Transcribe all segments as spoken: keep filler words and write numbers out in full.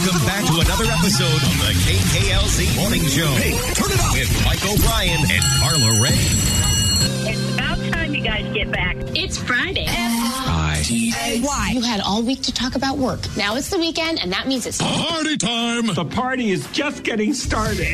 Welcome back to another episode of the K K L Z Morning Show. Hey, turn it up with Mike O'Brien and Carla Ray. It's about time you guys get back. It's Friday. Why? You had all week to talk about work. Now it's the weekend, and that means it's party time. The party is just getting started.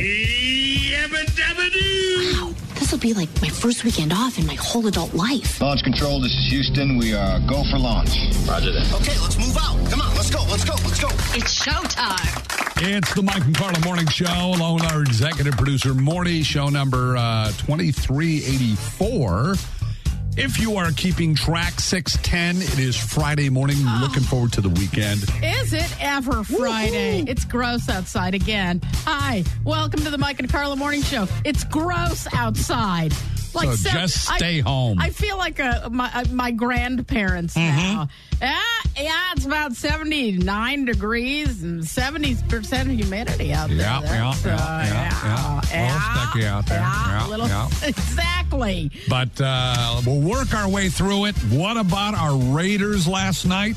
Wow, this will be like my first weekend off in my whole adult life. Launch control, this is Houston. We are go for launch. Roger that. Okay, let's move out. Come on, let's go, let's go, let's go. It's showtime. It's the Mike and Carla Morning Show, along with our executive producer, Morty, show number uh, twenty-three eighty-four. If you are keeping track, six ten, it is Friday morning. Oh. Looking forward to the weekend. Is it ever Friday? Woo-hoo. It's gross outside again. Hi, welcome to the Mike and Carla Morning Show. It's gross outside. Like so so, just stay I, home. I feel like a, my my grandparents mm-hmm. now. Yeah, yeah, it's about seventy-nine degrees and seventy percent humidity out there. Yeah, yeah, so, yeah, yeah, yeah. A little sticky out there. Yeah, yeah, little, yeah. Exactly. But uh, we'll work our way through it. What about our Raiders last night?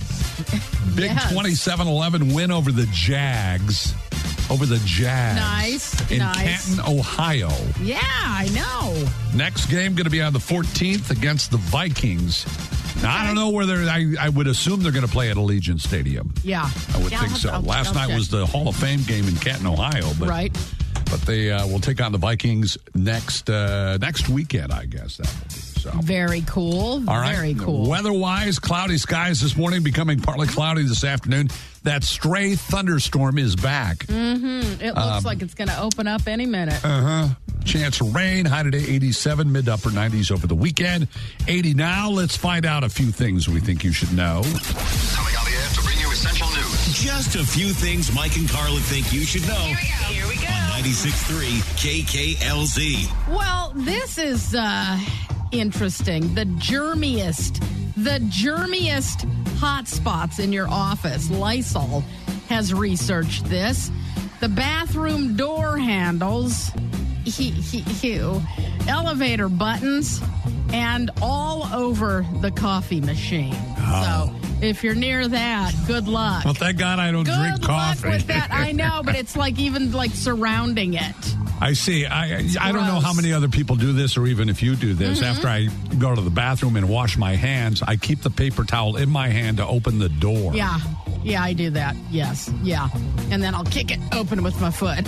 Big yes. twenty-seven eleven win over the Jags. Over the Jags. Nice. In nice. Canton, Ohio. Yeah, I know. Next game going to be on the fourteenth against the Vikings. Now, I don't know whether I, I would assume they're going to play at Allegiant Stadium. Yeah. I would yeah, think I'll, so. I'll, Last I'll night check. was the Hall of Fame game in Canton, Ohio. But, right. But they uh, will take on the Vikings next uh, next weekend, I guess that will be. So. Very cool. All right. Very cool. Weather-wise, cloudy skies this morning, becoming partly cloudy this afternoon. That stray thunderstorm is back. Mm-hmm. It looks um, like it's going to open up any minute. Uh-huh. Chance of rain, high today eighty-seven, mid to upper nineties over the weekend. eighty now. Let's find out a few things we think you should know. Coming on the air to bring you essential news. Just a few things Mike and Carla think you should know. Here we go. Here we go. On ninety-six point three K K L Z. Well, this is uh, interesting. The germiest, the germiest hot spots in your office. Lysol has researched this. The bathroom door handles, he, he, he, elevator buttons, and all over the coffee machine. Oh. So if you're near that, good luck. Well, thank God I don't good drink coffee. Good luck with that. I know, but it's like even like surrounding it. I see. I I don't know how many other people do this, or even if you do this. Mm-hmm. After I go to the bathroom and wash my hands, I keep the paper towel in my hand to open the door. Yeah. Yeah, I do that. Yes. Yeah. And then I'll kick it open with my foot.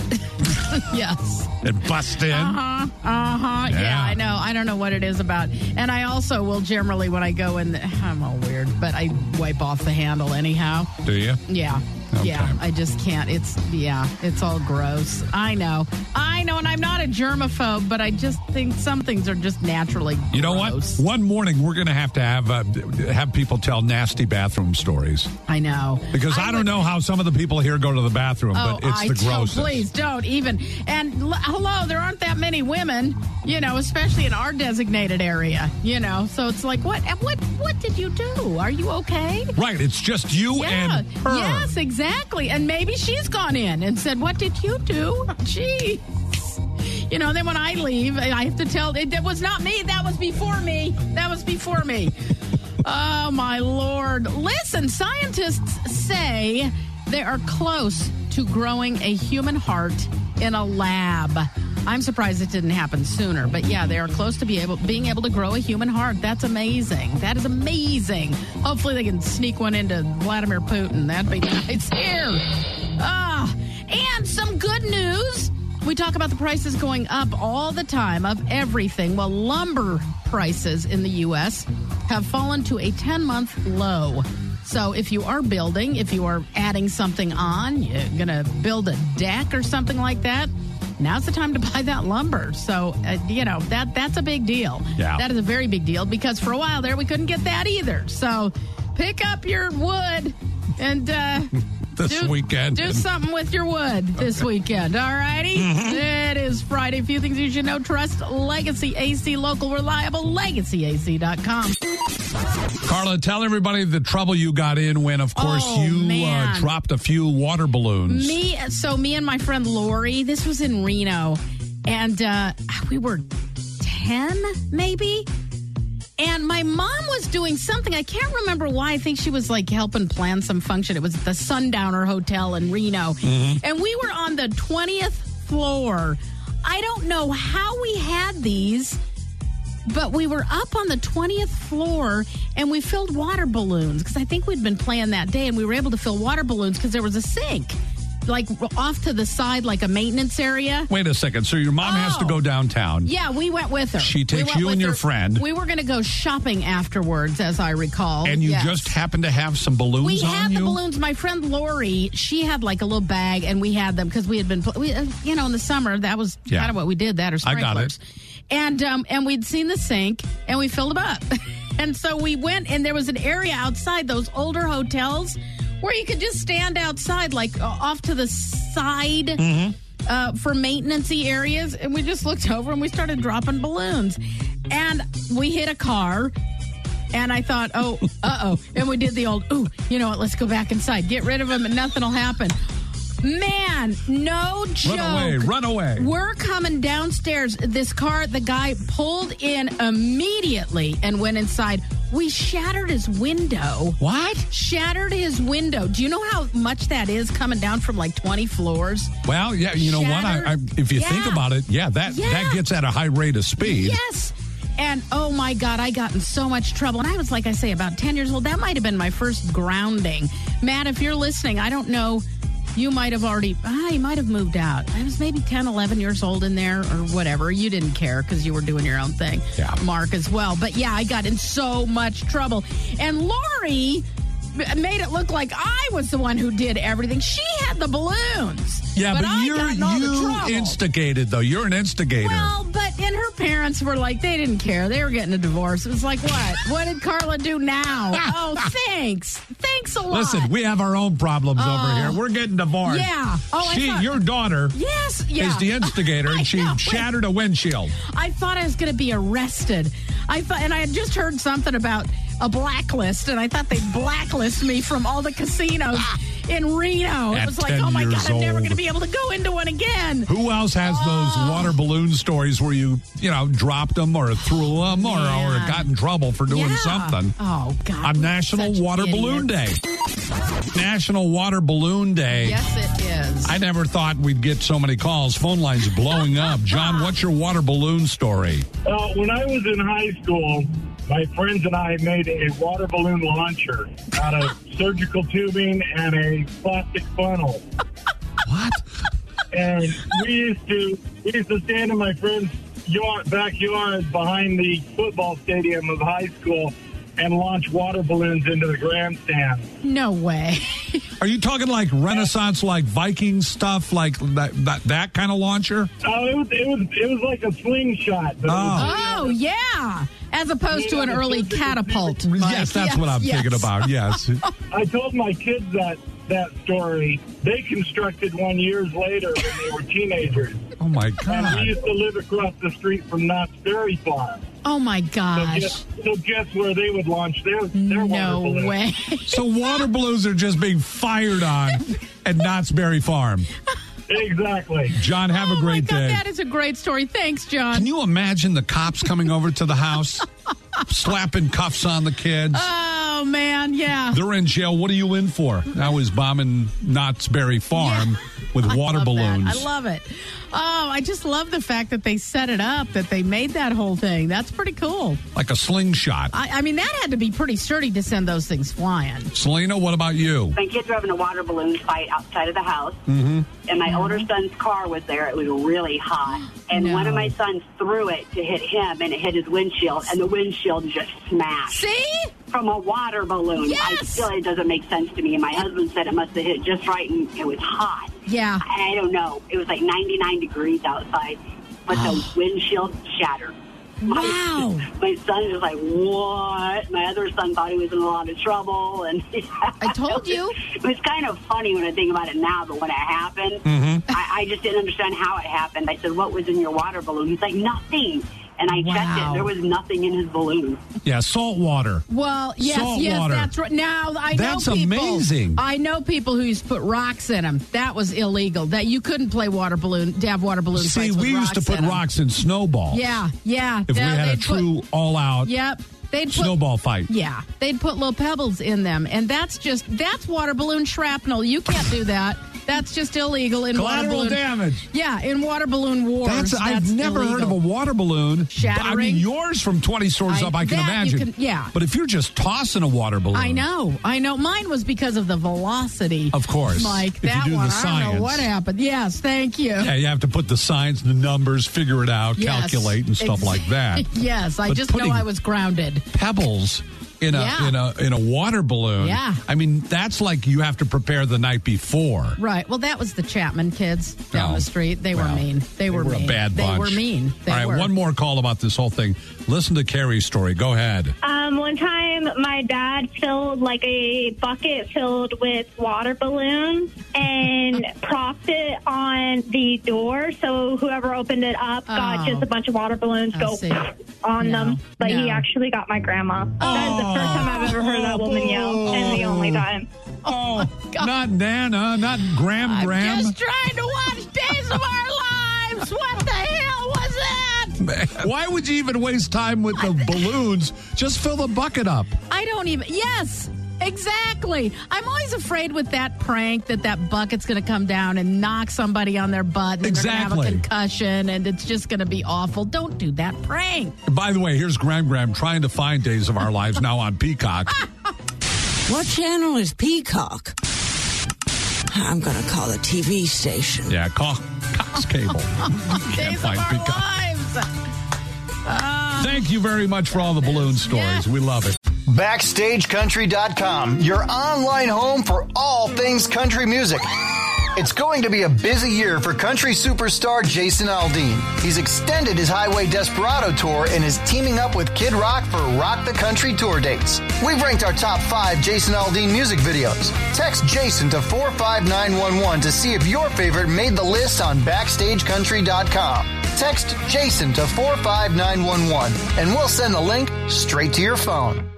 Yes. And bust in. Uh-huh. Uh-huh. Yeah. yeah, I know. I don't know what it is about. And I also will generally, when I go in, the, I'm all weird, but I wipe off the handle anyhow. Do you? Yeah. Okay. Yeah, I just can't. It's, yeah, it's all gross. I know. I know, and I'm not a germaphobe, but I just think some things are just naturally gross. You know what? One morning, we're going to have to have uh, have people tell nasty bathroom stories. I know. Because I, I don't would, know how some of the people here go to the bathroom, oh, but it's I the don't, grossest. Please don't even. And l- hello, there aren't that many women, you know, especially in our designated area, you know. So it's like, what What? What did you do? Are you okay? Right. It's just you yeah, and her. Yes, exactly. And maybe she's gone in and said, what did you do? Jeez. You know, then when I leave, I have to tell, it, that was not me. That was before me. That was before me. Oh, my Lord. Listen, scientists say they are close to growing a human heart in a lab. I'm surprised it didn't happen sooner. But, yeah, they are close to be able, being able to grow a human heart. That's amazing. That is amazing. Hopefully they can sneak one into Vladimir Putin. That'd be nice. Here. Ah, and some good news. We talk about the prices going up all the time of everything. Well, lumber prices in the U S have fallen to a ten-month low. So if you are building, if you are adding something on, you're going to build a deck or something like that, now's the time to buy that lumber. So, uh, you know, that that's a big deal. Yeah. That is a very big deal because for a while there we couldn't get that either. So pick up your wood and... Uh, This do, weekend. Do something with your wood this okay. weekend, all righty? Mm-hmm. It is Friday. A few things you should know. Trust Legacy A C, local, reliable, legacy a c dot com. Carla, tell everybody the trouble you got in when, of course, oh, you uh, dropped a few water balloons. Me, so me and my friend Lori, this was in Reno, and uh, we were ten, maybe? And my mom was doing something. I can't remember why. I think she was like helping plan some function. It was at the Sundowner Hotel in Reno. Mm-hmm. And we were on the twentieth floor. I don't know how we had these, but we were up on the twentieth floor and we filled water balloons because I think we'd been playing that day and we were able to fill water balloons because there was a sink. Like off to the side, like a maintenance area. Wait a second. So your mom oh. has to go downtown. Yeah, we went with her. She takes we you and your her. friend. We were going to go shopping afterwards, as I recall. And you yes. just happened to have some balloons we on you? We had the balloons. My friend Lori, she had like a little bag, and we had them because we had been, we, uh, you know, in the summer, that was yeah. kind of what we did, that or sprinklers. I got it. And, um, and we'd seen the sink, and we filled them up. And so we went, and there was an area outside those older hotels where you could just stand outside, like uh, off to the side mm-hmm. uh, for maintenance-y areas. And we just looked over and we started dropping balloons. And we hit a car. And I thought, oh, uh-oh. And we did the old, ooh, you know what, let's go back inside. Get rid of them and nothing will happen. Man, no joke. Run away, run away. We're coming downstairs. This car, the guy pulled in immediately and went inside. We shattered his window. What? Shattered his window. Do you know how much that is coming down from like twenty floors? Well, yeah, you know Shattered. what? I, I, if you yeah. think about it, yeah, that, yeah. that gets at a high rate of speed. Yes. And, oh, my God, I got in so much trouble. And I was, like I say, about ten years old. That might have been my first grounding. Matt, if you're listening, I don't know. You might have already, ah, you might have moved out. I was maybe ten, eleven years old in there or whatever. You didn't care because you were doing your own thing. Yeah. Mark as well. But, yeah, I got in so much trouble. And Lori made it look like I was the one who did everything. She had the balloons. Yeah, but, but I you're, got in all you the trouble. instigated, though. You're an instigator. Well, but, and her parents were like, they didn't care. They were getting a divorce. It was like, what? What did Carla do now? Oh, thanks. Thanks a lot. Listen, we have our own problems oh. over here. We're getting divorced. Yeah. Oh, she, I thought, your daughter yes, yeah. is the instigator, and she know. shattered a windshield. I thought I was going to be arrested. I thought, and I had just heard something about a blacklist, and I thought they'd blacklist me from all the casinos in Reno. At it was like, oh my God, I'm never going to be able to go into one again. Who else has oh. those water balloon stories where you, you know, dropped them or threw them or, yeah. or got in trouble for doing yeah. something? Oh, God. On National Water idiots. Balloon Day. National Water Balloon Day. Yes, it is. I never thought we'd get so many calls. Phone lines blowing up. John, what's your water balloon story? Uh, when I was in high school, my friends and I made a water balloon launcher out of surgical tubing and a plastic funnel. What? And we used to we used to stand in my friend's yard, backyard behind the football stadium of high school and launch water balloons into the grandstand. No way. Are you talking like Renaissance, like Viking stuff, like that that, that kind of launcher? Oh, it was it was it was like a slingshot. But oh. Was, oh yeah. As opposed to an early catapult. Yes, that's yes, what I'm yes. thinking about, yes. I told my kids that that story. They constructed one years later when they were teenagers. Oh, my God. And we used to live across the street from Knott's Berry Farm. Oh, my gosh. So guess, so guess where they would launch their, their no water balloons. No way. So water balloons are just being fired on at Knott's Berry Farm. Exactly. John, have oh a great my God, day. That is a great story. Thanks, John. Can you imagine the cops coming over to the house, slapping cuffs on the kids? Oh, man, yeah. They're in jail. What are you in for? Now he's bombing Knott's Berry Farm yeah. with water I balloons. That. I love it. Oh, I just love the fact that they set it up, that they made that whole thing. That's pretty cool. Like a slingshot. I, I mean, that had to be pretty sturdy to send those things flying. Selena, what about you? My kids were having a water balloon fight outside of the house, mm-hmm. and my mm-hmm. older son's car was there. It was really hot, and no. one of my sons threw it to hit him, and it hit his windshield, and the windshield just smashed. See? From a water balloon. Yes. I still, it doesn't make sense to me. And my husband said it must have hit just right, and it was hot. Yeah. I don't know. It was like ninety-nine degrees outside, but the windshield shattered. Wow. My, my son was like, what? My other son thought he was in a lot of trouble. And I told you. It was kind of funny when I think about it now, but when it happened, mm-hmm. I, I just didn't understand how it happened. I said, what was in your water balloon? He's like, nothing. And I wow. checked it. There was nothing in his balloon. Yeah, salt water. Well, yes, salt yes, water. that's right. Now, I that's know people. That's amazing. I know people who used to put rocks in them. That was illegal. That you couldn't play water balloon, have water balloon See, fights with we used rocks to put in rocks in snowballs. Yeah, yeah. If yeah, we had a true put, all-out yep. They'd put, snowball fight. Yeah, they'd put little pebbles in them, and that's just that's water balloon shrapnel. You can't do that. That's just illegal in Collateral water balloon damage. Yeah, in water balloon wars. That's, that's I've never illegal. heard of a water balloon. Shattering. I mean, yours from twenty stories I, up, I can that imagine. You can, yeah. But if you're just tossing a water balloon. I know. I know. Mine was because of the velocity. Of course. Mike, If that you do one, the I science. don't know what happened. Yes, thank you. Yeah, you have to put the signs, the numbers, figure it out, Yes. calculate, and stuff Ex- like that. Yes, I But just know putting I was grounded. Pebbles in a Yeah. in a in a water balloon. Yeah. I mean, that's like you have to prepare the night before. Right. Well, that was the Chapman kids down Oh, the street. They well, were mean. They were, They were mean. a bad bunch. They were mean. They All right, were. one more call about this whole thing. Listen to Carrie's story. Go ahead. Um, one time, my dad filled like a bucket filled with water balloons and propped it on the door. So whoever opened it up got Oh. just a bunch of water balloons Oh, go see. on No, them. But no. he actually got my grandma. That is the first time I've ever heard that woman yell, and the only time. Oh, not Nana, not Graham I'm Graham. just trying to watch Days of Our Lives. What the hell was that? Why would you even waste time with the balloons? Just fill the bucket up. I don't even. Yes, exactly. I'm always afraid with that prank that that bucket's going to come down and knock somebody on their butt. And Exactly. they're going to have a concussion, and it's just going to be awful. Don't do that prank. By the way, here's Graham Graham trying to find Days of Our Lives now on Peacock. What channel is Peacock? I'm going to call the T V station. Yeah, call Cox Cable. Days of find Our Peacock. Lives. Uh, Thank you very much for all the balloon stories. Yeah. We love it. Backstage Country dot com, your online home for all things country music. It's going to be a busy year for country superstar Jason Aldean. He's extended his Highway Desperado tour and is teaming up with Kid Rock for Rock the Country tour dates. We've ranked our top five Jason Aldean music videos. Text Jason to four five nine one one to see if your favorite made the list on Backstage Country dot com. Text Jason to four five nine one one and we'll send the link straight to your phone.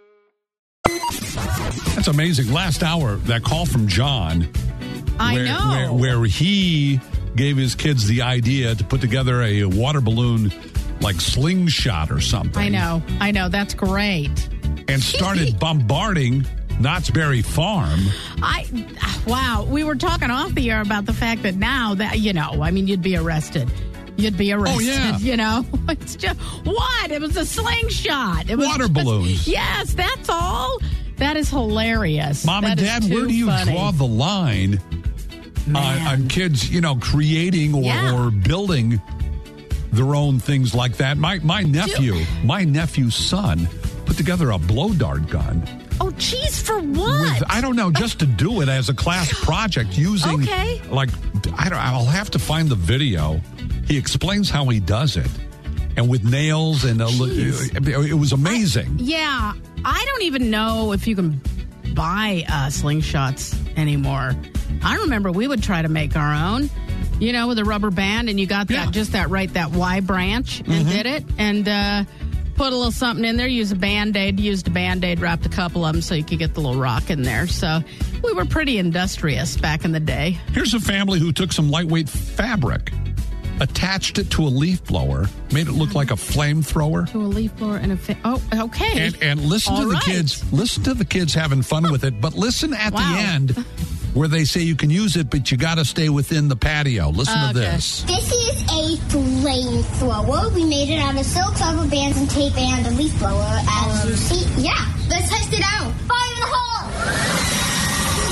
That's amazing. Last hour, that call from John. I where, know. Where, where he gave his kids the idea to put together a water balloon like slingshot or something. I know. I know. That's great. And started bombarding Knott's Berry Farm. I wow. We were talking off the air about the fact that now that you know, I mean, you'd be arrested. You'd be arrested. Oh, yeah. You know, it's just what? It was a slingshot. It was Water just- balloons. Yes, that's all. That is hilarious. Mom That and is Dad, too where do you funny. draw the line on, on kids, you know, creating or, Yeah. or building their own things like that? My my nephew, my nephew's son, put together a blow dart gun. Oh, geez, for what? With, I don't know, just to do it as a class project using, Okay. like, I don't. I'll have to find the video. He explains how he does it, and with nails and a, it, it was amazing. Yeah, I don't even know if you can buy uh, slingshots anymore. I remember we would try to make our own, you know, with a rubber band, and you got that Yeah. just that right that Y branch and Mm-hmm. did it, and uh, put a little something in there. Used a Band-Aid, used a Band-Aid, wrapped a couple of them so you could get the little rock in there. So we were pretty industrious back in the day. Here's a family who took some lightweight fabric, attached it to a leaf blower, made it look like a flamethrower. To a leaf blower and a fa- oh, okay. And, and listen All to the right. kids. Listen to the kids having fun with it. But listen at Wow. the end where they say you can use it, but you got to stay within the patio. Listen to Okay. this. This is a flamethrower. We made it out of silk, rubber bands, and tape, and a leaf blower, as you see. Yeah, let's test it out. Fire in the hole!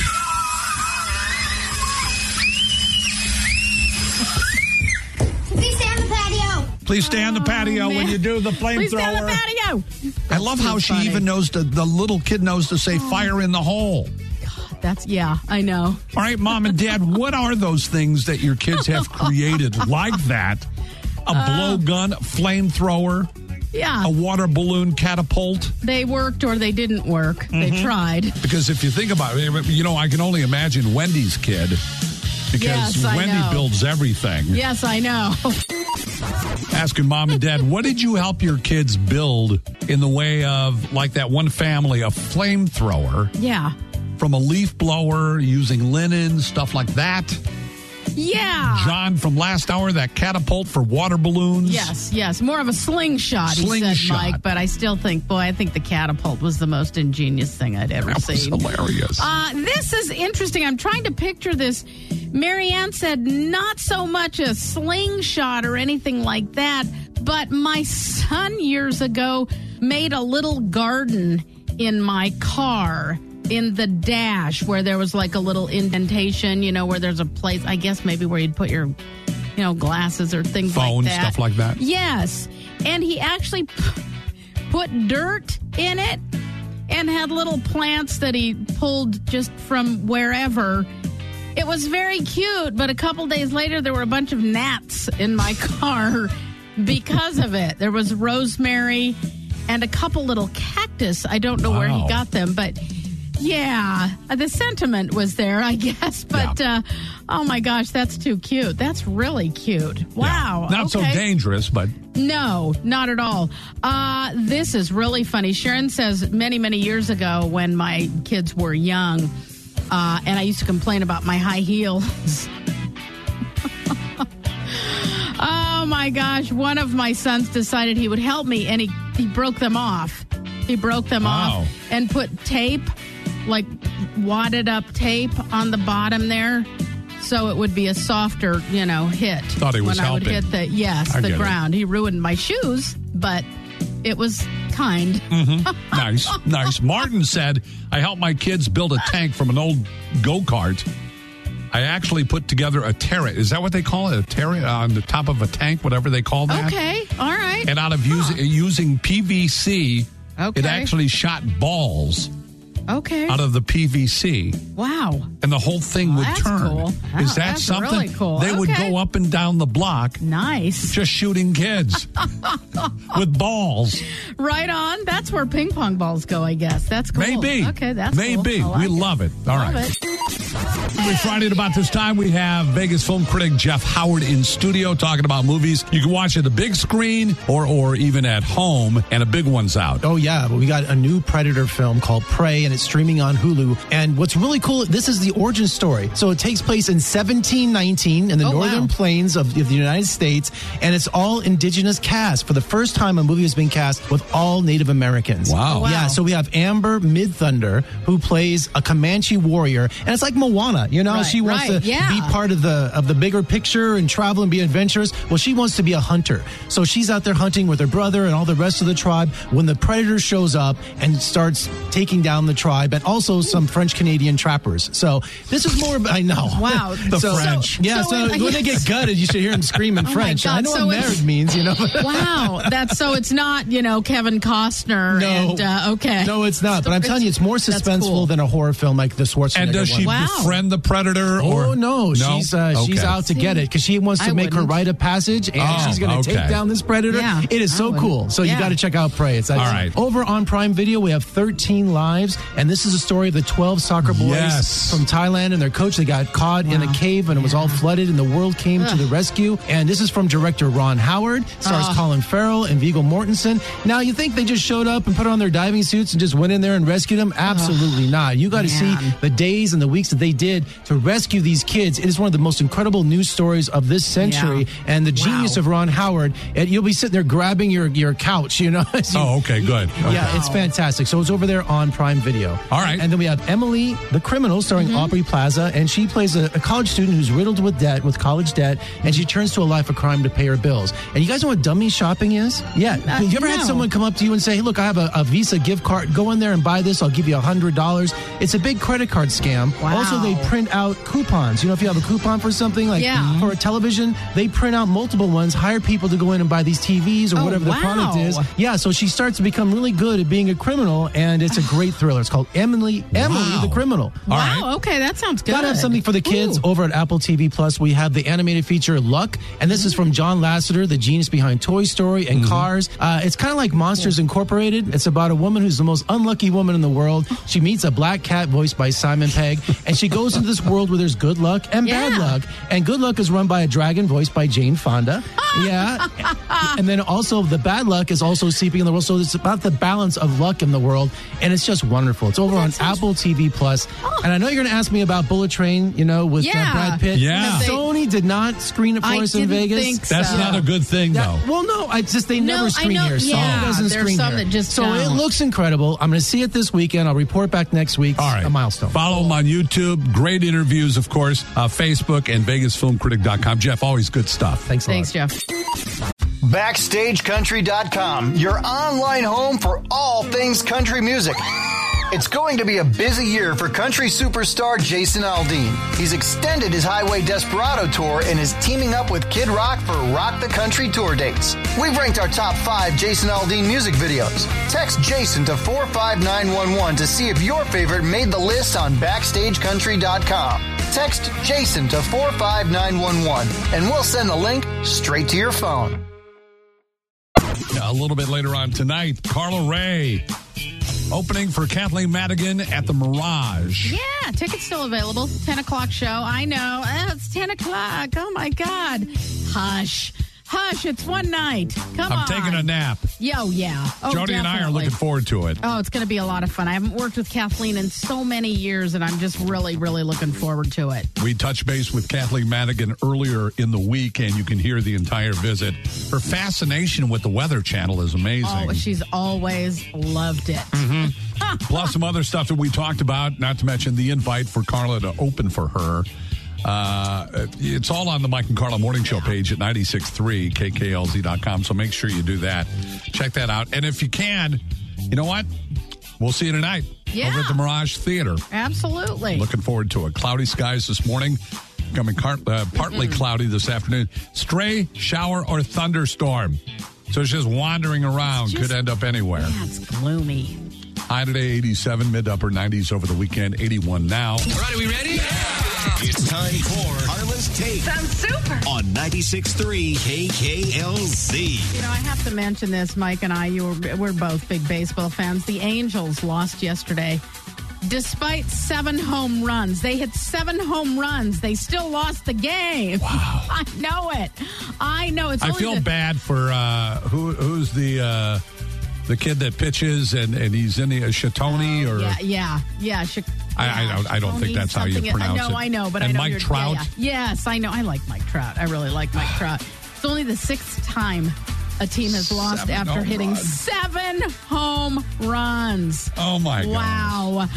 Please stay on the patio. Please stay on the patio when you do the Please stay on the flamethrower. patio. I love how she funny. even knows to, the little kid knows to say fire in the hole. That's, yeah, I know. All right, Mom and Dad, what are those things that your kids have created like that? A blowgun, flamethrower, Yeah. a water balloon catapult? They worked or they didn't work. They Mm-hmm. tried. Because if you think about it, you know, I can only imagine Wendy's kid. Because Yes, I Wendy know. builds everything. Yes, I know. Asking Mom and Dad, what did you help your kids build in the way of, like that one family, a flamethrower Yeah. from a leaf blower using linen, stuff like that? Yeah. John from last hour, that catapult for water balloons. Yes, yes. More of a slingshot, Slingshot. he said, Mike. But I still think, boy, I think the catapult was the most ingenious thing I'd ever That was seen. hilarious. Uh, this is interesting. I'm trying to picture this. Marianne said not so much a slingshot or anything like that, but my son years ago made a little garden in my car in the dash where there was like a little indentation, you know, where there's a place, I guess maybe where you'd put your, you know, glasses or things Phone, like that. stuff like that. Yes. And he actually p- put dirt in it and had little plants that he pulled just from wherever. It was very cute, but a couple days later, there were a bunch of gnats in my car because of it. There was rosemary and a couple little cactus. I don't know Wow. where he got them, but yeah, the sentiment was there, I guess. But, Yeah. uh, oh my gosh, that's too cute. That's really cute. Wow. Not so okay. dangerous, but No, not at all. Uh, this is really funny. Sharon says many, many years ago when my kids were young, uh, and I used to complain about my high heels. Oh my gosh, one of my sons decided he would help me, and he, he broke them off. He broke them Wow. off and put tape, like wadded up tape on the bottom there. So it would be a softer, you know, hit. Thought he was when I would helping. hit the yes, I the get it. ground. He ruined my shoes, but it was kind. Mm-hmm. Nice, nice. Martin said, I helped my kids build a tank from an old go-kart. I actually put together a turret. Is that what they call it? A turret on the top of a tank, whatever they call that? Okay, all right. And out of using, using P V C, Okay. it actually shot balls Okay. out of the P V C. Wow. And the whole thing Well, would that's turn. cool. Is Wow, that that's something? really cool. They would Okay. go up and down the block. Nice. Just shooting kids with balls. Right on. That's where ping pong balls go, I guess. That's cool. Maybe. Okay, that's Maybe. cool. I We like love it. All Love right. it. Every Friday at about this time, we have Vegas film critic Jeff Howard in studio talking about movies. You can watch it the big screen or or even at home, and a big one's out. Oh, yeah. But we got a new Predator film called Prey, and it's streaming on Hulu. And what's really cool, this is the origin story. So it takes place in seventeen nineteen in the Oh, northern wow. plains of, of the United States, and it's all indigenous cast. For the first time, a movie has been cast with all Native Americans. Wow. Wow. Yeah, so we have Amber Midthunder, who plays a Comanche warrior, and it's like Moana, you know, Right, she wants right, to yeah. be part of the of the bigger picture and travel and be adventurous. Well, she wants to be a hunter, so she's out there hunting with her brother and all the rest of the tribe. When the predator shows up and starts taking down the tribe, and also some French Canadian trappers. So this is more. I know. Wow. The So- French. Yeah. So So, it- when they get gutted, you should hear them scream in Oh my French. God, I know so what it's- marriage means, you know. Wow. That's so it's not, you know, Kevin Costner. No. And, uh, okay. No, it's not. But I'm telling you, it's more That's suspenseful cool. than a horror film like the Schwarzenegger And does she one. Wow. befriend the predator? Or Oh no, she's uh, she's Okay. out to get it because she wants to I make her wouldn't. rite of passage, and Oh, she's going to okay. take down this predator. Yeah, it is I so wouldn't. cool. So Yeah. you got to check out Prey. It's All right. over on Prime Video. We have thirteen Lives, and this is a story of the twelve soccer boys Yes. from Thailand and their coach. They got caught in a cave and it was all flooded, and the world came to the rescue. And this is from director Ron Howard. Stars Oh. Colin Farrell and Viggo Mortensen. Now you think they just showed up and put on their diving suits and just went in there and rescued them? Absolutely not. You got to see man. the days and the weeks that they did to rescue these kids. It is one of the most incredible news stories of this century, Yeah. and the genius Wow. of Ron Howard. And you'll be sitting there grabbing your, your couch, you know. as you- Oh, okay, good. Okay. Yeah, it's fantastic. So it's over there on Prime Video. All right. And then we have Emily the Criminal, starring Mm-hmm. Aubrey Plaza, and she plays a, a college student who's riddled with debt, with college debt, and she turns to a life of crime to pay her bills. And you guys know what dummy shopping is? Yeah. Uh, you ever had no. someone come up to you and say, hey, look, I have a, a Visa gift card. Go in there and buy this. I'll give you one hundred dollars. It's a big credit card scam. Wow. Also, they print out coupons. You know, if you have a coupon for something, like Yeah. for a television, they print out multiple ones, hire people to go in and buy these T Vs or Oh, whatever the wow. product is. Yeah, so she starts to become really good at being a criminal, and it's a great thriller. It's called Emily Emily Wow. the Criminal. All Wow. right. Okay, that sounds good. Gotta have something for the kids. Ooh. Over at Apple T V Plus, we have the animated feature Luck, and this is from John Lasseter, the genius behind Toy Story and Cars. Uh, it's kind of like Monsters Incorporated. It's about a woman who's the most unlucky woman in the world. She meets a black cat voiced by Simon Pegg, and she goes into the this world where there's good luck and Yeah. bad luck. And good luck is run by a dragon voiced by Jane Fonda. Yeah. And then also the bad luck is also seeping in the world. So it's about the balance of luck in the world. And it's just wonderful. It's over on Apple T V Plus. And I know you're going to ask me about Bullet Train, you know, with Yeah. uh, Brad Pitt. Yeah. Sony did not screen it for I us in didn't Vegas. think That's so. not a good thing, Yeah, though. well, no, I just they No, never I screen know- here. Sony yeah, doesn't there's screen some here. that just so it don't. looks incredible. I'm going to see it this weekend. I'll report back next week. All right. A milestone. Follow him on YouTube. Great interviews, of course. Uh, Facebook and Vegas Film Critic dot com. Jeff, always good stuff. Thanks a lot. Thanks, Jeff. Backstage Country dot com, your online home for all things country music. It's going to be a busy year for country superstar Jason Aldean. He's extended his Highway Desperado tour and is teaming up with Kid Rock for Rock the Country tour dates. We've ranked our top five Jason Aldean music videos. Text Jason to four five nine one one to see if your favorite made the list on Backstage Country dot com. Text Jason to four five nine one one and we'll send the link straight to your phone. A little bit later on tonight, Carla Ray opening for Kathleen Madigan at the Mirage. Yeah, tickets still available. ten o'clock show. I know. Oh, it's ten o'clock. Oh, my God. Hush. Hush. It's one night. Come I'm on. taking a nap. Yeah, oh, yeah. Oh, Jody and I are definitely. looking forward to it. Oh, it's going to be a lot of fun. I haven't worked with Kathleen in so many years, and I'm just really, really looking forward to it. We touched base with Kathleen Madigan earlier in the week, and you can hear the entire visit. Her fascination with the Weather Channel is amazing. Oh, she's always loved it. Mm-hmm. Plus some other stuff that we talked about, not to mention the invite for Carla to open for her. Uh, it's all on the Mike and Carla Morning Show page at ninety-six point three K K L Z dot com, so make sure you do that. Check that out. And if you can, you know what? We'll see you tonight Yeah. over at the Mirage Theater. Absolutely. Looking forward to it. Cloudy skies this morning, becoming car- uh, partly Mm-mm. cloudy this afternoon. Stray shower or thunderstorm. So it's just wandering around. Just- Could end up anywhere. Yeah, it's gloomy. High today, eighty-seven, mid to upper nineties over the weekend, eighty-one now. All right, are we ready? It's time for Carla's Take. Sounds super. On ninety-six point three K K L Z. You know, I have to mention this, Mike and I, you were, we're both big baseball fans. The Angels lost yesterday. Despite seven home runs, they hit seven home runs. They still lost the game. Wow. I know it. I know it's I only feel the- bad for uh, who who's the uh, the kid that pitches and, and he's in the uh, Shatoni or Yeah, yeah, yeah. Chi- I, I don't I don't think Shatoni, that's how you something- pronounce I it. know, I know, but and I know Mike you're- Trout. yeah, yeah. Yes, I know. I like Mike Trout. I really like Mike Trout. It's only the sixth time a team has lost Seven after home hitting runs. seven home runs. Oh my god! Wow. Uh,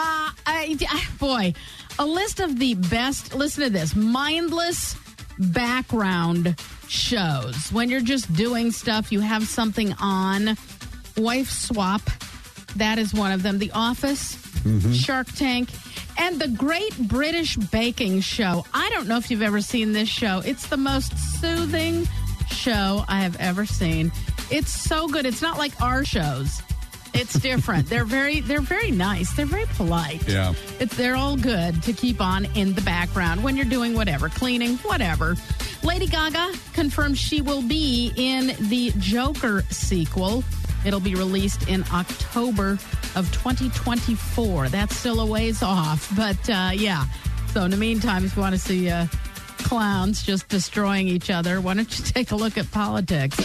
I, I- boy, a list of the best, listen to this, mindless background shows. When you're just doing stuff, you have something on. Wife Swap, that is one of them. The Office, Mm-hmm. Shark Tank, and the Great British Baking Show. I don't know if you've ever seen this show. It's the most soothing show I have ever seen. It's so good. It's not like our shows. It's different. they're very they're very nice. They're very polite. Yeah. It's they're all good to keep on in the background when you're doing whatever, cleaning, whatever. Lady Gaga confirms she will be in the Joker sequel. It'll be released in October of twenty twenty-four. That's still a ways off, but uh, yeah. So in the meantime, if you want to see uh, clowns just destroying each other, why don't you take a look at politics?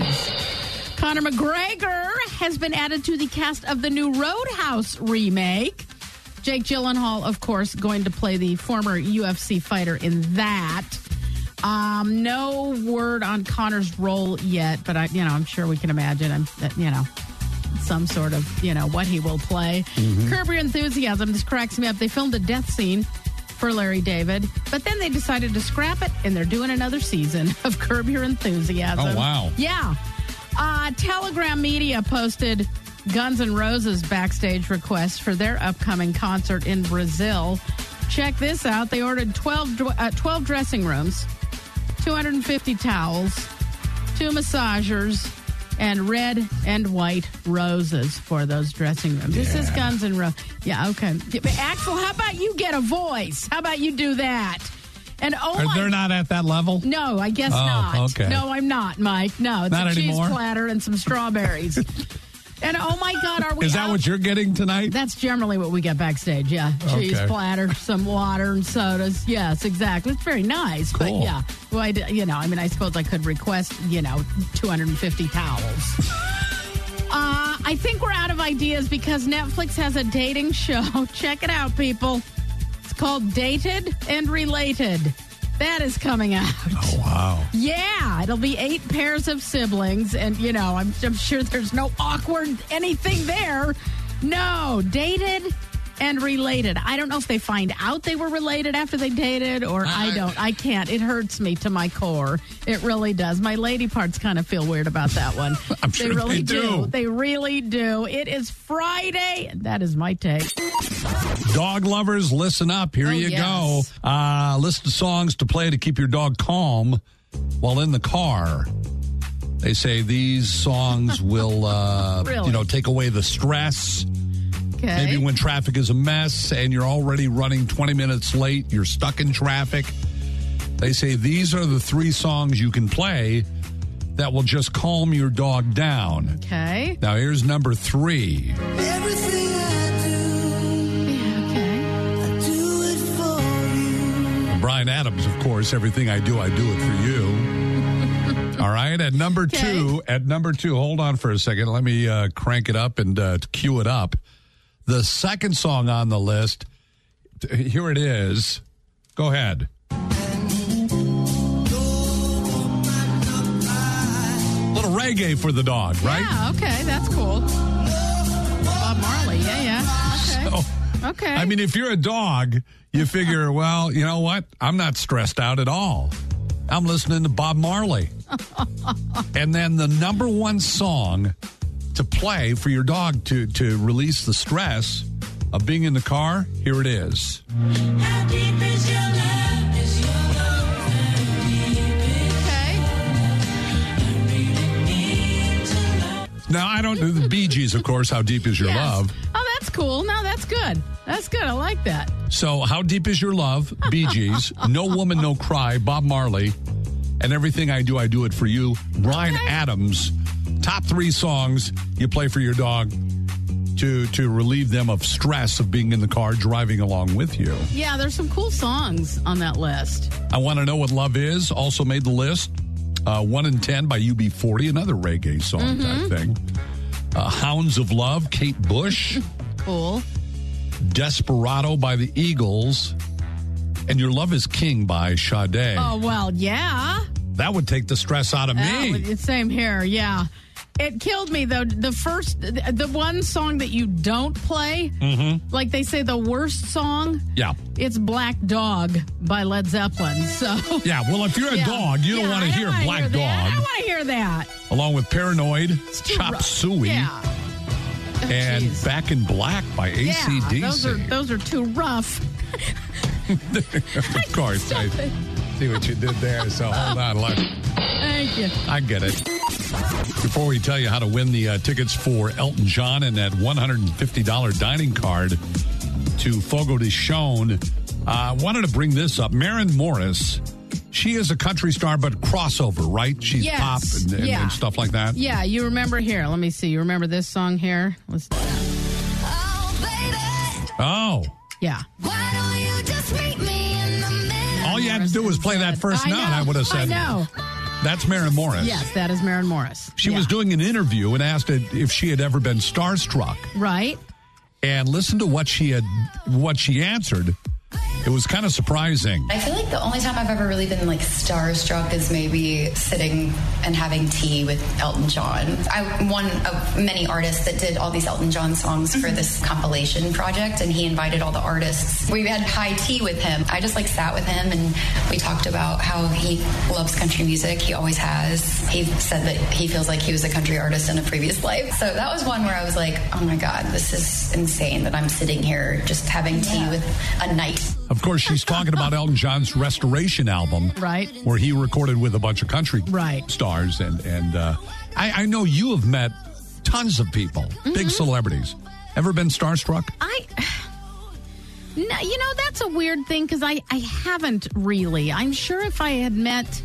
Jeez. Conor McGregor has been added to the cast of the new Roadhouse remake. Jake Gyllenhaal, of course, going to play the former U F C fighter in that. Um, no word on Conor's role yet, but I, you know, I'm sure we can imagine him that, you know, some sort of, you know, what he will play. Mhm. Curb Your Enthusiasm, this cracks me up. They filmed a death scene for Larry David, but then they decided to scrap it, and they're doing another season of Curb Your Enthusiasm. Oh, wow. Yeah. Uh, Telegram Media posted Guns N' Roses backstage requests for their upcoming concert in Brazil. Check this out. They ordered twelve, uh, twelve dressing rooms, two hundred fifty towels, two massagers, and red and white roses for those dressing rooms. This is Guns N' Roses. Yeah, okay. Axel, how about you get a voice? How about you do that? And oh Are my, they're not at that level? no, I guess Oh, not. okay. No, I'm not, Mike. No, it's Not a cheese anymore? platter and some strawberries. And oh my God, are we Is that out? what you're getting tonight? That's generally what we get backstage, yeah. Cheese Okay. platter, some water and sodas. Yes, exactly. It's very nice. Cool. But yeah, well, I, d- you know, I mean, I suppose I could request, you know, two hundred fifty towels. uh, I think we're out of ideas because Netflix has a dating show. Check it out, people. It's called Dated and Related. That is coming out. Oh, wow. Yeah, it'll be eight pairs of siblings. And, you know, I'm, I'm sure there's no awkward anything there. No, dated and related. I don't know if they find out they were related after they dated or uh, I don't. I can't. It hurts me to my core. It really does. My lady parts kind of feel weird about that one. I'm sure they really they do. do. They really do. It is Friday. That is my take. Dog lovers, listen up. Here Oh, you yes. go. Uh, list of songs to play to keep your dog calm while in the car. They say these songs will, uh, Really? you know, take away the stress. Okay. Maybe when traffic is a mess and you're already running twenty minutes late, you're stuck in traffic. They say these are the three songs you can play that will just calm your dog down. Okay. Now, here's number three. Everything I do, Yeah, okay. I do it for you. Bryan Adams, of course. Everything I do, I do it for you. All right. At number Okay. two, at number two, hold on for a second. Let me uh, crank it up and uh, cue it up. The second song on the list, here it is. Go ahead. Little reggae for the dog, right? Yeah, okay. That's cool. Bob Marley. Yeah, yeah. Okay. So, okay. I mean, if you're a dog, you figure, well, you know what? I'm not stressed out at all. I'm listening to Bob Marley. And then the number one song to play for your dog to, to release the stress of being in the car, here it is. How deep is your love? Is your love that deep? Now, I don't do the Bee Gees, of course, How Deep Is Your Yes. Love? Oh, that's cool. No, that's good. That's good. I like that. So, How Deep Is Your Love, Bee Gees, No Woman, No Cry, Bob Marley, and Everything I Do, I Do It For You, Bryan Okay. Adams. Top three songs you play for your dog to to relieve them of stress of being in the car driving along with you. Yeah, there's some cool songs on that list. I Want to Know What Love Is also made the list. Uh, one in ten by U B forty, another reggae song Mm-hmm. type thing. Uh, Hounds of Love, Kate Bush. Cool. Desperado by the Eagles. And Your Love Is King by Sade. Oh, well, yeah. That would take the stress out of me. Oh, same here, yeah. It killed me, though. The first, the one song that you don't play, Mm-hmm. like they say the worst song, Yeah. it's Black Dog by Led Zeppelin. So Yeah, well, if you're a Yeah. dog, you don't Yeah, want to I hear wanna Black hear that. I Dog, don't want to hear that. along with Paranoid, too Chop rough. Suey, Yeah. Oh, and jeez. Back in Black by A C Yeah, D C. those are, those are too rough. Of course. I see what you did there, so hold on. Look, Thank you. I get it. Before we tell you how to win the uh, tickets for Elton John and that one hundred fifty dollars dining card to Fogo de Chão, I uh, wanted to bring this up. Maren Morris, she is a country star, but crossover, right? She's Yes. pop and, and, Yeah. and stuff like that. Yeah, you remember here. Let me see. You remember this song here? Let's. Oh. Yeah. Why don't you just meet me in the middle? All you had to do was play that first I note. know, I would have said, I know. That's Maren Morris. Yes, that is Maren Morris. She Yeah. was doing an interview and asked if she had ever been starstruck. Right. And listen to what she had, what she answered. It was kind of surprising. I feel like the only time I've ever really been like starstruck is maybe sitting and having tea with Elton John. I'm one of many artists that did all these Elton John songs for this compilation project, and he invited all the artists. We had high tea with him. I just like sat with him and we talked about how he loves country music. He always has. He said that he feels like he was a country artist in a previous life. So that was one where I was like, oh my God, this is insane that I'm sitting here just having tea Yeah. with a knight. Of course, she's talking about Elton John's Restoration album, Right. where he recorded with a bunch of country Right. stars. And, and uh, I, I know you have met tons of people, Mm-hmm. big celebrities. Ever been starstruck? I. No, you know, that's a weird thing because I, I haven't really. I'm sure if I had met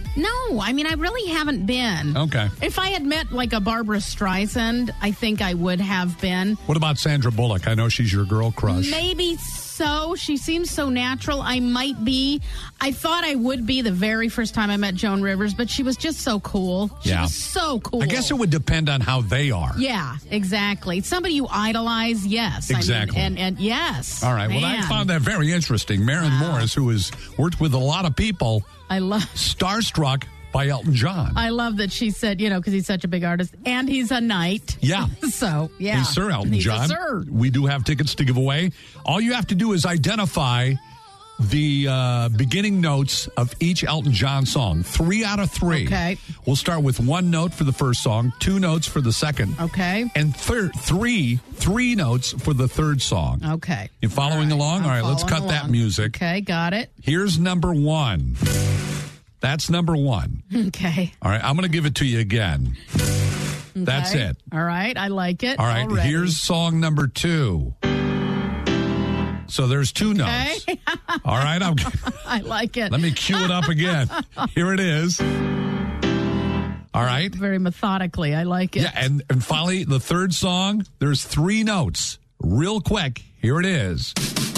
No, I mean, I really haven't been. Okay. If I had met like a Barbara Streisand, I think I would have been. What about Sandra Bullock? I know she's your girl crush. Maybe so. She seems so natural. I might be. I thought I would be the very first time I met Joan Rivers, but she was just so cool. She Yeah. was so cool. I guess it would depend on how they are. Yeah, exactly. Somebody you idolize, yes. Exactly. I mean, and, and yes. All right. Well, I Man. found that very interesting. Maren Morris, who has worked with a lot of people, I love starstruck by Elton John. I love that she said, you know, because he's such a big artist, and he's a knight. Yeah. So, yeah. He's Sir Elton He's a John. sir. We do have tickets to give away. All you have to do is identify the uh, beginning notes of each Elton John song. Three out of three. Okay. We'll start with one note for the first song, two notes for the second. Okay. And third, three, three notes for the third song. Okay. You following along? I'm All right, let's cut following that along. music. Okay, got it. Here's number one. That's number one. Okay. All right, I'm going to give it to you again. That's Okay. it. All right, I like it. All right, already. here's song number two. So there's two notes. Okay. All right, I'm, I like it. let me cue it up again. Here it is. All right. Very methodically. I like it. Yeah, and, and finally, the third song, there's three notes. Real quick, here it is.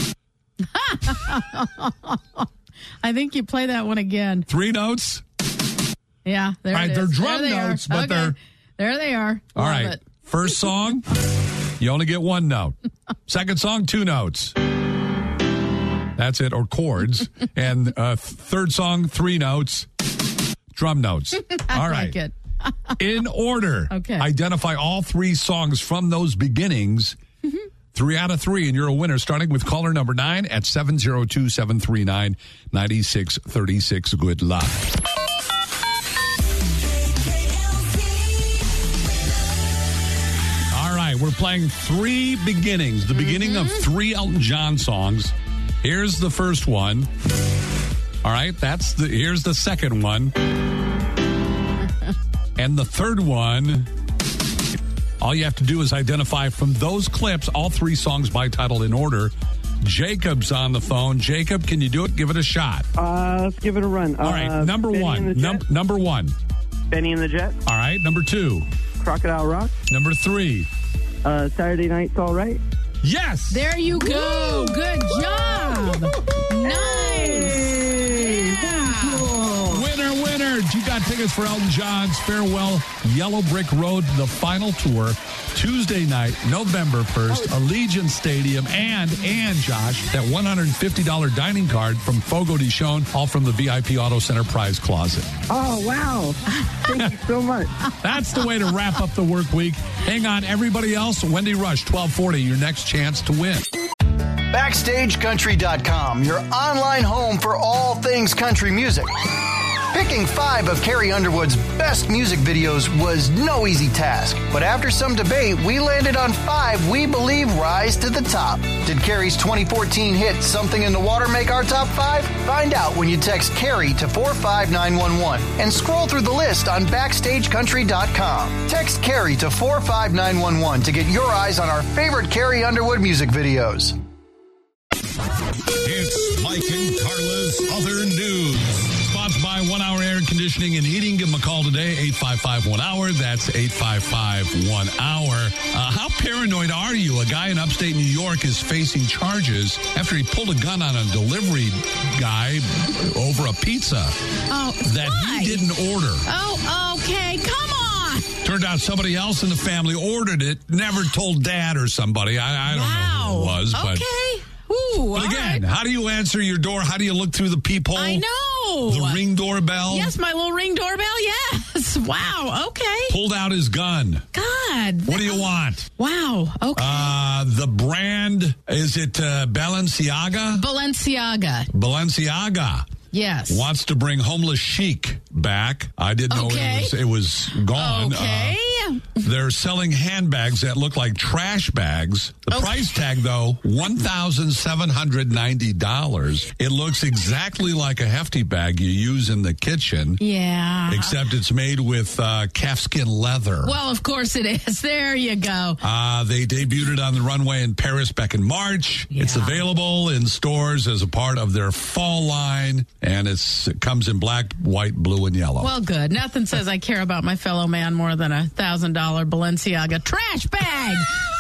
I think you play that one again. Three notes. Yeah, there All right, it is. they're drum There they are. notes, but Okay. they're- There they are. All Love right. it. First song, you only get one note. Second song, two notes. That's it, or chords. And uh, third song, three notes, drum notes. I All right. like it. In order, Okay. identify all three songs from those beginnings. Three out of three, and you're a winner, starting with caller number nine at seven zero two, seven three nine, nine six three six. Good luck. All right, we're playing three beginnings, the beginning of three Elton John songs. Here's the first one. All right, that's the here's the second one. And the third one, all you have to do is identify from those clips all three songs by title in order. Jacob's on the phone. Jacob, can you do it? Give it a shot. Uh, let's give it a run. All right, uh, number Benny one. and the Num- Jets. number one. Benny and the Jets. All right, number two. Crocodile Rock. Number three. Uh, Saturday Night's All Right. Yes. There you go. Good job. Nice. Winner, winner. You got tickets for Elton John's Farewell Yellow Brick Road, the final tour, Tuesday night, November first, Allegiant Stadium, and, and Josh, that one hundred fifty dollars dining card from Fogo de Chão, all from the V I P Auto Center prize closet. Oh, wow. Thank you so much. That's the way to wrap up the work week. Hang on, everybody else. Wendy Rush, twelve forty, your next chance to win. Backstage Country dot com, your online home for all things country music. Picking five of Carrie Underwood's best music videos was no easy task, but after some debate, we landed on five we believe rise to the top. Did Carrie's twenty fourteen hit Something in the Water make our top five? Find out when you text Carrie to four five nine one one and scroll through the list on Backstage Country dot com. Text Carrie to four five nine one one to get your eyes on our favorite Carrie Underwood music videos. It's Mike and Carla's Other News. Sponsored by One Hour Air Conditioning and Heating. Give them a call today, eight five five one hour. That's eight five five one hour. Uh, how paranoid are you? A guy in upstate New York is facing charges after he pulled a gun on a delivery guy over a pizza Oh, that why? he didn't order. Oh, okay. Come on. Turned out somebody else in the family ordered it, never told dad or somebody. I, I don't Wow. know who it was. But, Okay. Ooh, but all again, right. how do you answer your door? How do you look through the peephole? I know. The ring doorbell? Yes, my little ring doorbell. Yes. Wow. Okay. Pulled out his gun. God. What do you want? Wow. Okay. Uh, the brand, is it uh, Balenciaga? Balenciaga. Balenciaga Yes. wants to bring homeless chic back. I didn't know Okay. it was, it was gone. Okay. yeah. They're selling handbags that look like trash bags. The Okay. price tag, though, one thousand seven hundred ninety dollars. It looks exactly like a hefty bag you use in the kitchen. Yeah. Except it's made with uh, calfskin leather. Well, of course it is. There you go. Uh, they debuted it on the runway in Paris back in March. Yeah. It's available in stores as a part of their fall line, and it's, it comes in black, white, blue, and yellow. Well, good. Nothing says I care about my fellow man more than a one thousand dollars Balenciaga trash bag.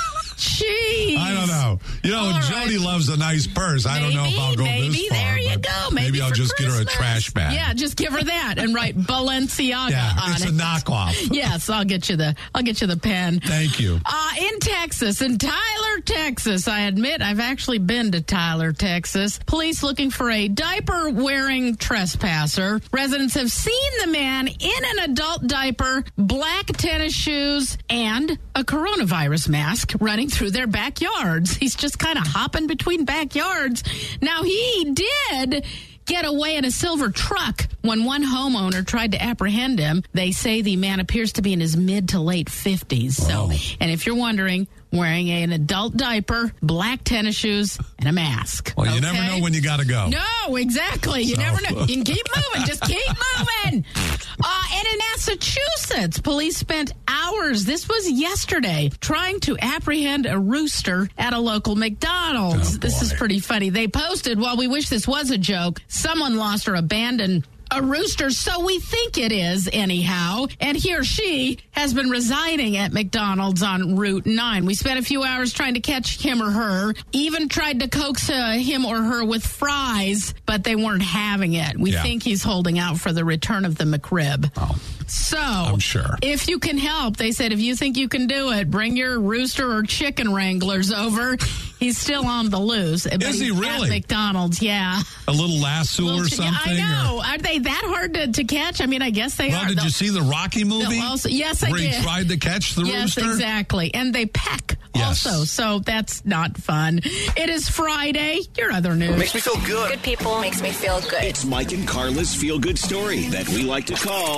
Jeez. I don't know. You know, All Jody right. loves a nice purse. I don't know if I'll go maybe, this far. there you but go. Maybe, maybe I'll for just get her a Christmas. trash bag. Yeah, just give her that and write Balenciaga Yeah, on it's it. a knockoff. Yes, I'll get you the I'll get you the pen. Thank you. Uh, in Texas, in Tyler, Texas, I admit I've actually been to Tyler, Texas. Police looking for a diaper-wearing trespasser. Residents have seen the man in an adult diaper, black tennis shoes, and a coronavirus mask running through their backyards. He's just kind of hopping between backyards. Now, he did get away in a silver truck when one homeowner tried to apprehend him. They say the man appears to be in his mid to late fifties. So, and if you're wondering, wearing an adult diaper, black tennis shoes, and a mask. Well, you Okay? never know when you got to go. No, exactly. You So- never know. You can keep moving. Just keep moving. Uh, and in Massachusetts, police spent hours, this was yesterday, trying to apprehend a rooster at a local McDonald's. Oh, this is boy. pretty funny. They posted, well, we wish this was a joke. Someone lost or abandoned a rooster, so we think it is anyhow. And he or she has been residing at McDonald's on Route nine. We spent a few hours trying to catch him or her, even tried to coax uh, him or her with fries, but they weren't having it. We Yeah. think he's holding out for the return of the McRib. Oh, So, I'm sure. if you can help, they said, if you think you can do it, bring your rooster or chicken wranglers over. He's still on the loose. But Is he he's really? At McDonald's, yeah. A little lasso Little or chi- something? I know. or- Are they that hard to, to catch? I mean, I guess they Well, are. did They'll- you see the Rocky movie? they'll also- yes, I Where did. he tried to catch the yes, rooster? exactly. And they peck Yes. also, so that's not fun. It is Friday. Your other news. Makes me feel good. Good people makes me feel good. It's Mike and Carla's feel good story that we like to call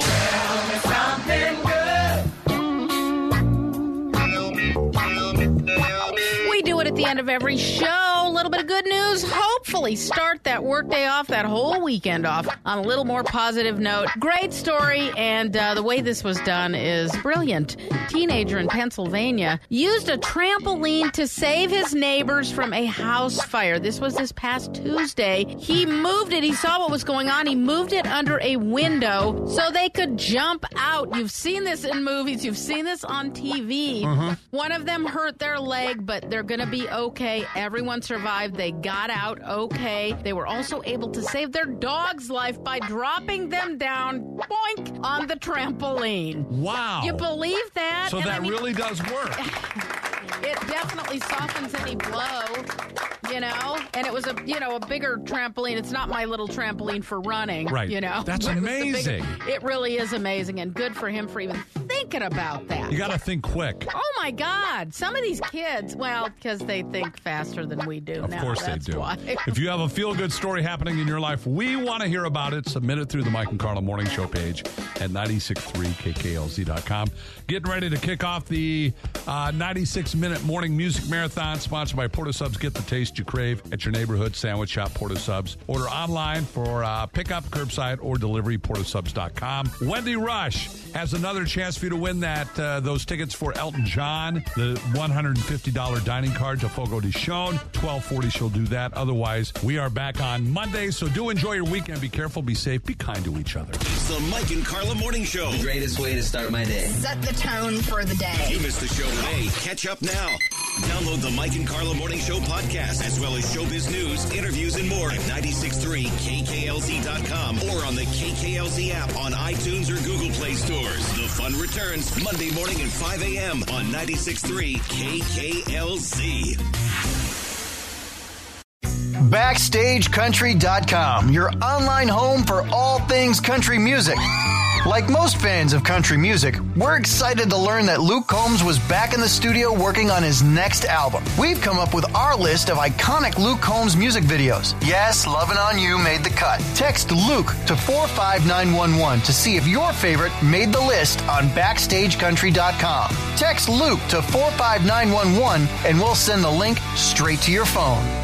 We do it at the end of every show. A little bit of good news. Hopefully start that workday off, that whole weekend off, on a little more positive note. Great story, and uh, the way this was done is brilliant. Teenager in Pennsylvania used a trampoline to save his neighbors from a house fire. This was this past Tuesday. He moved it. He saw what was going on. He moved it under a window so they could jump out. You've seen this in movies. You've seen this on T V. Uh-huh. One of them hurt their leg, but they're going to be okay. Everyone survived. They got out okay. They were also able to save their dog's life by dropping them down, boink, on the trampoline. Wow. You believe that? So And that I mean, really does work. it definitely softens any blow, you know? And it was a, you know, a bigger trampoline. It's not my little trampoline for running, Right. you know? That's It was the amazing. bigger- it really is amazing, and good for him for even thinking about that. You got to think quick. Oh my God! Some of these kids, well, because they think faster than we do. Of now, course that's they do. Why. If you have a feel-good story happening in your life, we want to hear about it. Submit it through the Mike and Carla Morning Show page at nine six three K K L Z dot com. Getting ready to kick off the uh, ninety-six minute morning music marathon sponsored by Porto Subs. Get the taste you crave at your neighborhood sandwich shop, Porto Subs. Order online for uh, pickup, curbside, or delivery, porto subs dot com. Wendy Rush has another chance for you to win that uh, those tickets for Elton John, the one hundred fifty dollars dining card to Fogo de Chão. twelve forty, she'll do that. Otherwise, we are back on Monday, so do enjoy your weekend. Be careful, be safe, be kind to each other. It's the Mike and Carla Morning Show. The greatest way to start my day. Set the tone for the day. If you missed the show today, catch up now. Download the Mike and Carla Morning Show podcast, as well as showbiz news, interviews, and more at nine six three K K L Z dot com or on the K K L Z app on iTunes or Google Play stores. The fun returns Monday morning at five a.m. on ninety-six point three K K L Z. Backstage Country dot com, your online home for all things country music. Like most fans of country music, we're excited to learn that Luke Combs was back in the studio working on his next album. We've come up with our list of iconic Luke Combs music videos. Yes, Lovin' on You made the cut. Text Luke to four five nine one one to see if your favorite made the list on backstage country dot com. Text Luke to four five nine one one and we'll send the link straight to your phone.